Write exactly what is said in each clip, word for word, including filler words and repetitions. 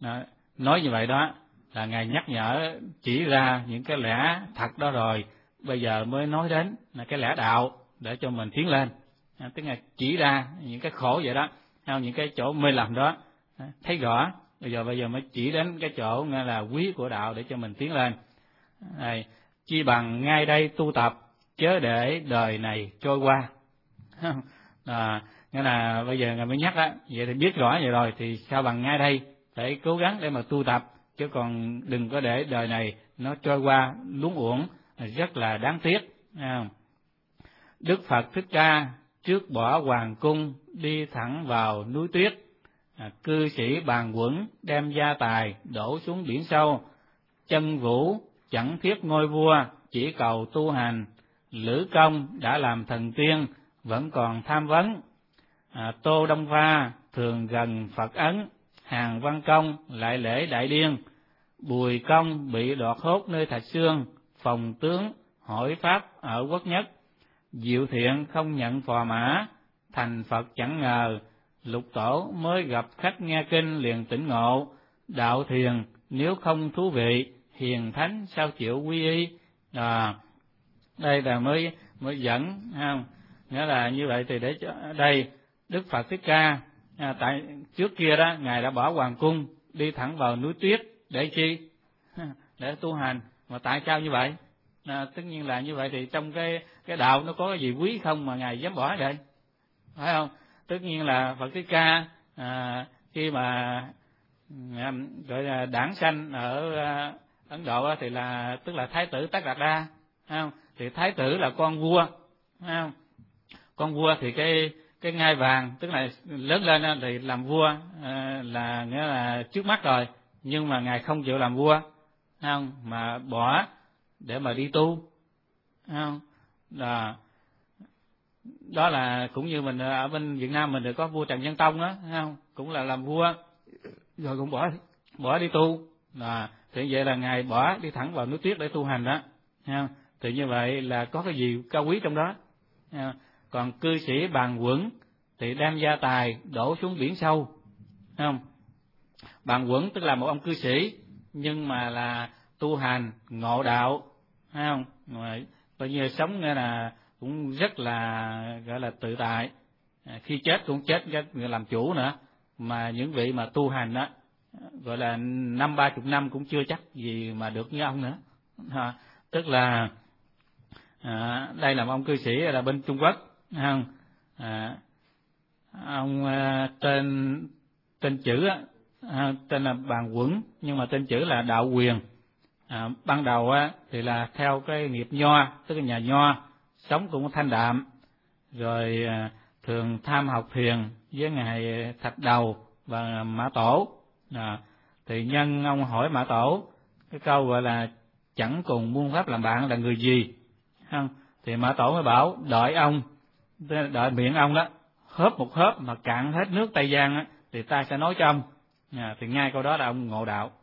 Đó, nói như vậy đó là Ngài nhắc nhở chỉ ra những cái lẽ thật đó rồi, bây giờ mới nói đến là cái lẽ đạo để cho mình tiến lên. À, tức là chỉ ra những cái khổ vậy đó, những cái chỗ mê lầm đó, thấy rõ. Bây giờ bây giờ mới chỉ đến cái chỗ nghe là quý của đạo để cho mình tiến lên. Này, chi bằng ngay đây tu tập, chớ để đời này trôi qua. À, nghĩa là bây giờ Ngài mới nhắc đó, vậy thì biết rõ vậy rồi thì sao bằng ngay đây phải cố gắng để mà tu tập, chứ còn đừng có để đời này nó trôi qua luống uổng, rất là đáng tiếc. À, Đức Phật Thích Ca trước bỏ hoàng cung đi thẳng vào núi tuyết, à, cư sĩ bàn quẩn đem gia tài đổ xuống biển sâu, chân vũ chẳng thiết ngôi vua chỉ cầu tu hành, Lữ Công đã làm thần tiên vẫn còn tham vấn, à, Tô Đông Pha thường gần Phật ấn, Hàng Văn Công lại lễ Đại Điên, Bùi Công bị đoạt hốt nơi Thạch Xương, Phòng Tướng hỏi pháp ở Quốc Nhất, Diệu Thiện không nhận phò mã, thành Phật chẳng ngờ, Lục Tổ mới gặp khách nghe kinh liền tỉnh ngộ, đạo thiền nếu không thú vị, hiền thánh sao chịu quy y. À, đây là mới mới dẫn, không? Nghĩa là như vậy thì để cho đây Đức Phật Thích Ca, à, tại trước kia đó Ngài đã bỏ hoàng cung đi thẳng vào núi tuyết để chi? Để tu hành. Mà tại sao như vậy? À, tất nhiên là như vậy thì trong cái cái đạo nó có cái gì quý không mà Ngài dám bỏ vậy? Phải không? Tất nhiên là Phật Thích Ca à, khi mà à, gọi là đản sanh ở à, Ấn Độ thì là tức là Thái tử Tất Đạt Đa, không? Thì Thái tử là con vua, không? Con vua thì cái cái ngai vàng tức là lớn lên thì làm vua à, là nghĩa là trước mắt rồi, nhưng mà Ngài không chịu làm vua, không? Mà bỏ để mà đi tu, không? Là đó là cũng như mình ở bên Việt Nam mình được có vua Trần Nhân Tông đó, không? Cũng là làm vua rồi cũng bỏ bỏ đi tu, là thì vậy là Ngài bỏ đi thẳng vào núi tuyết để tu hành đó, không? Thì như vậy là có cái gì cao quý trong đó. Còn cư sĩ Bàn Quẩn thì đem gia tài đổ xuống biển sâu, không? Bàn Quẩn tức là một ông cư sĩ nhưng mà là tu hành ngộ đạo, không? Rồi bao nhiêu sống nghe là cũng rất là gọi là tự tại, à, khi chết cũng chết cái người làm chủ nữa, mà những vị mà tu hành đó gọi là năm ba chục năm cũng chưa chắc gì mà được như ông nữa, à, tức là à, đây là một ông cư sĩ là bên Trung Quốc, không? À, ông à, tên tên chữ à, tên là Bàn Quẩn nhưng mà tên chữ là Đạo Quyền. À, ban đầu á, thì là theo cái nghiệp nho, tức là nhà nho, sống cũng thanh đạm, rồi à, thường tham học thiền với ngài Thạch Đầu và Mã Tổ. À, thì nhân ông hỏi Mã Tổ cái câu gọi là chẳng cùng muôn pháp làm bạn là người gì, không? Thì Mã Tổ mới bảo đợi ông, đợi miệng ông đó hớp một hớp mà cạn hết nước Tây Giang á, thì ta sẽ nói cho ông. À, thì ngay câu đó là ông ngộ đạo.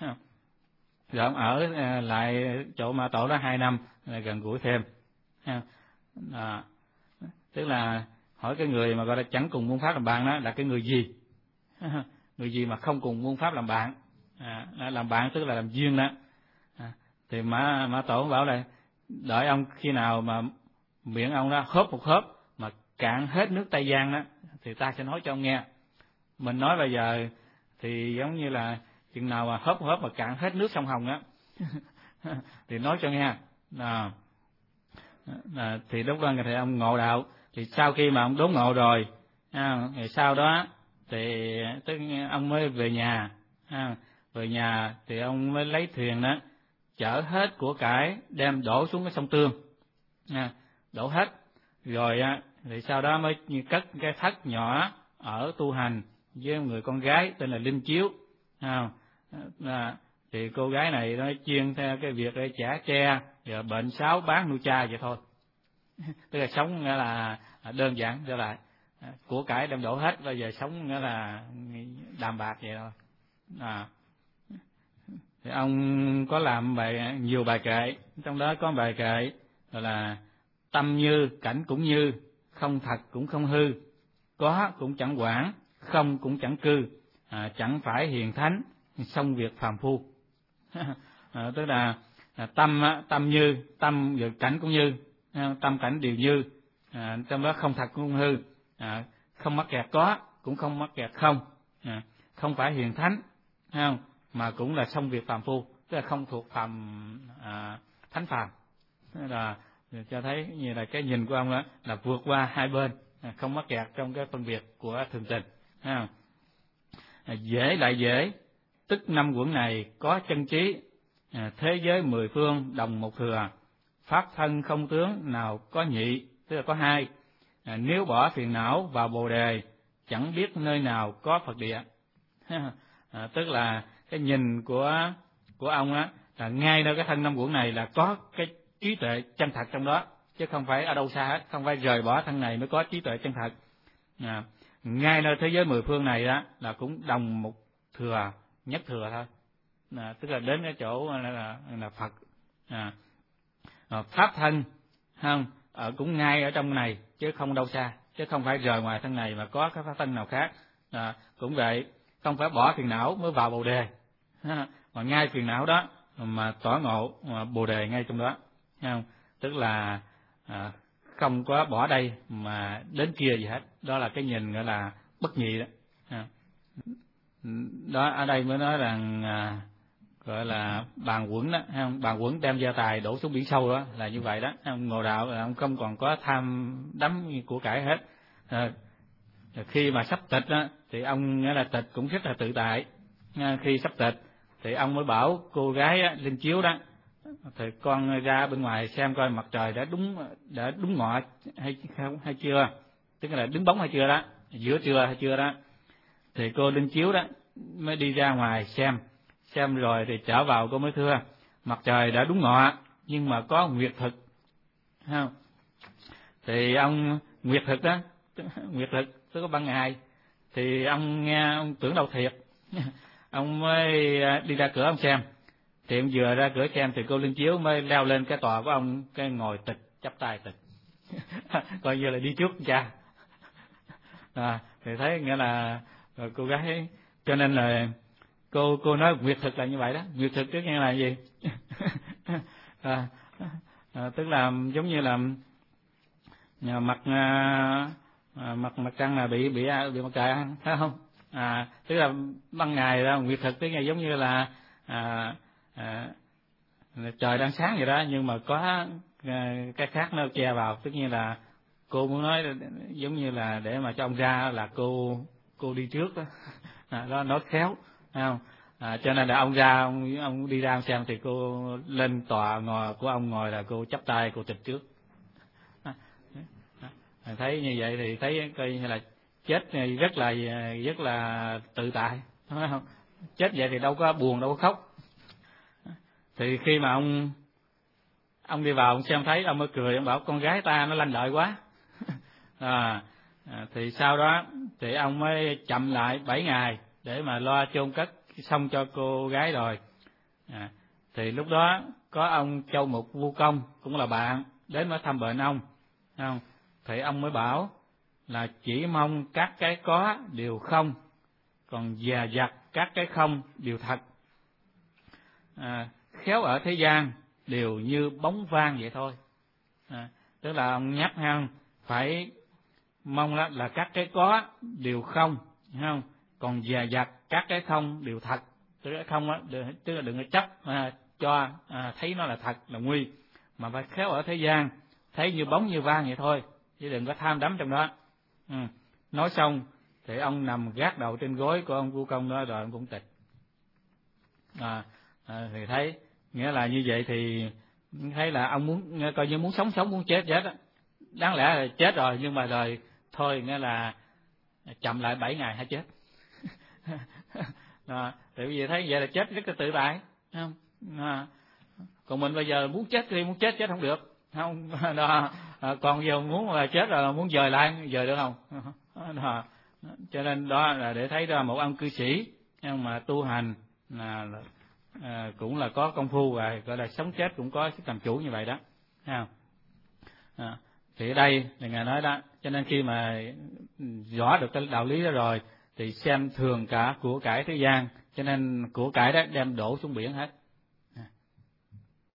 Rồi ông ở lại chỗ Mã Tổ đó hai năm, gần gũi thêm. À, tức là hỏi cái người mà gọi là chẳng cùng muôn pháp làm bạn đó là cái người gì? Người gì mà không cùng muôn pháp làm bạn? À, làm bạn tức là làm duyên đó. À, thì Mã Mã Tổ bảo là đợi ông khi nào mà miệng ông đó hớp một hớp mà cạn hết nước Tây Giang đó thì ta sẽ nói cho ông nghe. Mình nói bây giờ thì giống như là chừng nào mà hớp hớp mà cạn hết nước sông Hồng á thì nói cho nghe. À, à, thì lúc đó thì ông ngộ đạo, thì sau khi mà ông đốn ngộ rồi, à, ngày sau đó thì tức ông mới về nhà, à, về nhà thì ông mới lấy thuyền đó chở hết của cải đem đổ xuống cái sông Tương, à, đổ hết rồi á, thì sau đó mới cất cái thất nhỏ ở tu hành với người con gái tên là Linh Chiếu, à, à, thì cô gái này nó chuyên theo cái việc để chả tre rồi bệnh sáo bán nuôi cha vậy thôi. Tức là sống nghĩa là đơn giản trở lại, của cải đem đổ hết, bây giờ sống nghĩa là đàm bạc vậy thôi. À, thì ông có làm bài nhiều bài kệ, trong đó có bài kệ gọi là tâm như cảnh cũng như, không thật cũng không hư, có cũng chẳng quản, không cũng chẳng cư, à, chẳng phải hiền thánh xong việc phàm phu. À, tức là à, tâm tâm như tâm và cảnh cũng như, tâm cảnh đều như, à, trong đó không thật cũng không hư, à, không mắc kẹt có cũng không mắc kẹt không, à, không phải hiền thánh, không, mà cũng là xong việc phàm phu, tức là không thuộc phàm à, thánh phàm. Tức là cho thấy như là cái nhìn của ông đó là vượt qua hai bên, à, không mắc kẹt trong cái phân biệt của thường tình. À, dễ lại dễ, tức năm quẩn này có chân trí, à, thế giới mười phương đồng một thừa, pháp thân không tướng nào có nhị, tức là có hai, à, nếu bỏ phiền não vào bồ đề, chẳng biết nơi nào có Phật địa. À, tức là cái nhìn của của ông á là ngay nơi cái thân năm quẩn này là có cái trí tuệ chân thật trong đó, chứ không phải ở đâu xa hết, không phải rời bỏ thân này mới có trí tuệ chân thật. À, ngay nơi thế giới mười phương này đó là cũng đồng một thừa, nhất thừa thôi, à, tức là đến cái chỗ là là, là Phật. À, pháp thân không ở cũng ngay ở trong này chứ không đâu xa, chứ không phải rời ngoài thân này mà có cái pháp thân nào khác. À, cũng vậy, không phải bỏ phiền não mới vào bồ đề, mà ngay phiền não đó mà tỏ ngộ mà bồ đề ngay trong đó, không? Tức là à, không có bỏ đây mà đến kia gì hết, đó là cái nhìn gọi là bất nhị đó. À, đó ở đây mới nói rằng à, gọi là bàn quẩn đó, không? Bàn quẩn đem gia tài đổ xuống biển sâu đó là như vậy đó. Ngộ đạo là ông không còn có tham đắm của cải hết. À, khi mà sắp tịch đó, thì ông nghĩa là tịch cũng rất là tự tại. À, khi sắp tịch thì ông mới bảo cô gái á, lên chiếu đó, thì con ra bên ngoài xem coi mặt trời đã đúng đã đúng ngọ hay không hay chưa, tức là đứng bóng hay chưa đó, giữa trưa hay chưa đó. Thì cô lên chiếu đó mới đi ra ngoài xem, xem rồi thì trở vào cô mới thưa mặt trời đã đúng ngọ nhưng mà có nguyệt thực, không? Thì ông nguyệt thực đó, nguyệt thực tức có ban ngày, thì ông nghe ông tưởng đâu thiệt, ông mới đi ra cửa ông xem, thì ông vừa ra cửa xem thì cô Linh Chiếu mới leo lên cái tòa của ông, cái ngồi tịch chắp tay tịch, coi như là đi trước cha. À, thì thấy nghĩa là rồi cô gái, cho nên là cô cô nói nguyệt thực là như vậy đó. Nguyệt thực tức nghĩa là gì? à, à, tức là giống như là mặt à, mặt mặt trăng là bị bị bị mặt trời ăn, thấy không? À, tức là ban ngày đó nguyệt thực tức là giống như là à, à, trời đang sáng vậy đó, nhưng mà có cái khác nó che vào, tất nhiên là cô muốn nói giống như là để mà cho ông ra là cô cô đi trước đó, à, đó nói khéo, thấy không? À, cho nên là ông ra ông, ông đi ra xem thì cô lên tòa ngồi của ông ngồi là cô chắp tay cô tịch trước. À, à, thấy như vậy thì thấy coi như là chết rất là rất là tự tại, thấy không? Chết vậy thì đâu có buồn đâu có khóc. Thì khi mà ông ông đi vào ông xem thấy, ông mới cười, ông bảo con gái ta nó lanh lợi quá. à, à, thì sau đó thì ông mới chậm lại bảy ngày để mà lo chôn cất xong cho cô gái rồi. À, thì lúc đó có ông Châu Mục Vu Công cũng là bạn đến mới thăm bệnh ông, không? Thì ông mới bảo là chỉ mong các cái có đều không, còn dè dặt các cái không đều thật. À, khéo ở thế gian đều như bóng vang vậy thôi. À, tức là ông nhắc ha, phải mong là, là các cái có đều không, không? Còn dè dặt các cái không đều thật. Tức là không á, tức là đừng có chấp à, cho à, thấy nó là thật là nguy, mà phải khéo ở thế gian thấy như bóng như vang vậy thôi, chứ đừng có tham đắm trong đó. Ừ. Nói xong thì ông nằm gác đầu trên gối của ông Vu Công đó rồi ông cũng tịch. À, à, thì thấy nghĩa là như vậy thì thấy là ông muốn coi như muốn sống sống muốn chết chết á, đáng lẽ là chết rồi nhưng mà rồi thôi, nghĩa là chậm lại bảy ngày hay chết. À, thì vì thấy vậy là chết rất là tự tại, không? À, còn mình bây giờ muốn chết thì muốn chết chết không được, không? Đó, à, còn giờ muốn là chết rồi muốn dời lại dời được không? Đó, cho nên đó là để thấy ra một ông cư sĩ nhưng mà tu hành là à, cũng là có công phu và gọi là sống chết cũng có sức làm chủ như vậy đó, thấy không? À, thì ở đây là ngài nói đó, cho nên khi mà rõ được cái đạo lý đó rồi thì xem thường cả của cải thế gian cho nên của cải đó đem đổ xuống biển hết.